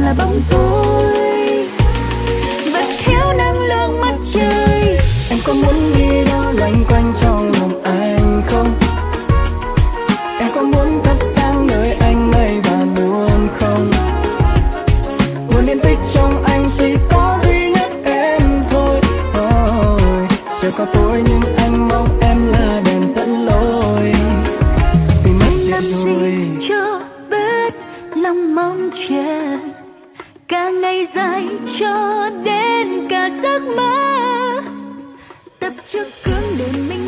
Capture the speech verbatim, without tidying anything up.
là bóng tối và thiếu năng lượng mặt trời. Em có muốn đi đâu loanh quanh trong lòng anh không? Em có muốn thắp sáng nơi anh mây và buồn không? Nguồn niềm tích trong anh chỉ có duy nhất em thôi. Oh, trời có tối nhưng anh mong em là đèn dẫn lối. Vì mất chết rồi cho biết lòng mong chờ cả ngày dài cho đến cả giấc mơ tập trước cứng để mình